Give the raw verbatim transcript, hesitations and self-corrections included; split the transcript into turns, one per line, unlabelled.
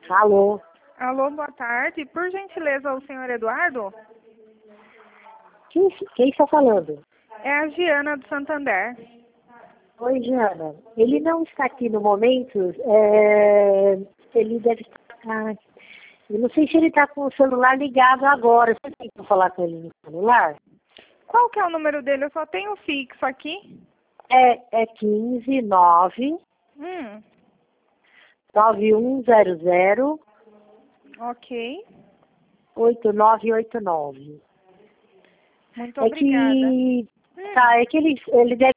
Alô?
Alô, boa tarde. Por gentileza, o senhor Eduardo?
Quem, quem está falando?
É a Giana do Santander.
Oi, Giana. Ele não está aqui no momento. É... Ele deve estar... Eu não sei se ele está com o celular ligado agora. Você tem que falar com ele no celular?
Qual que é o número dele? Eu só tenho fixo aqui.
É, é quinze nove
Hum,
nove um zero zero
ok.
oito nove oito nove.
Muito
É
obrigada.
que...
Hum.
Tá, é que ele, ele deve